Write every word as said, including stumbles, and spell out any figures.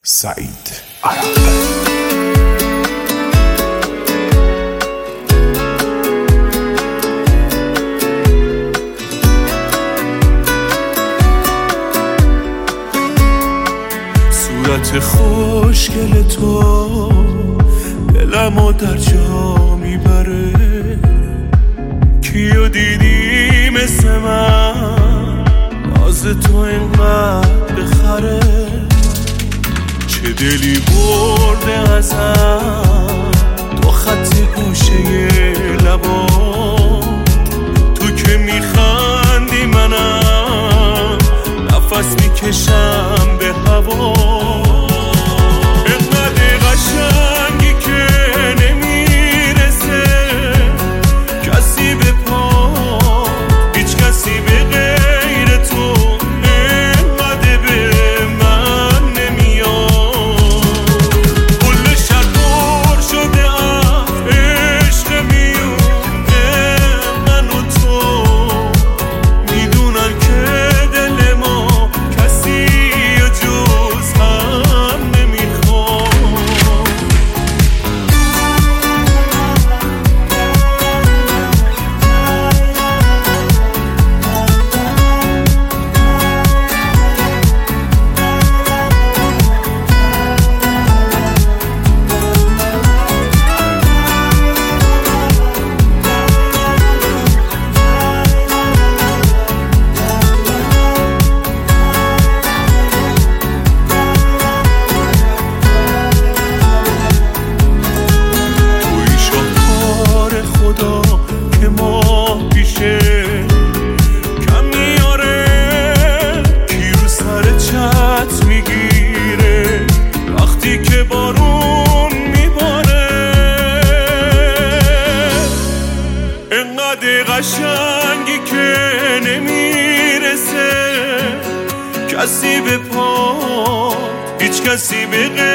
سعید عرب. صورت خوشگل تو دلمو در جا میبره، کیو دیدی مثل من ناز تو اینقدر بخره، چه دلی برده ازم تو خط گوشه لبا، تو که میخندی منم نفس میکشم به هوا، اینقدر قشنگی که نمیرسه کسی به پا، هیچ کسی به غیر تو اینقدر به من نمیاد، کل شب پر شده از عشق میونه من و تو، میدونن که دل ما کسی جز هم نمیخواد. که ما پیشه کم میاره، کی رو سر چت میگیره وقتی که بارون میباره، انقدر قشنگی که نمیرسه کسی به پا، هیچ کسی به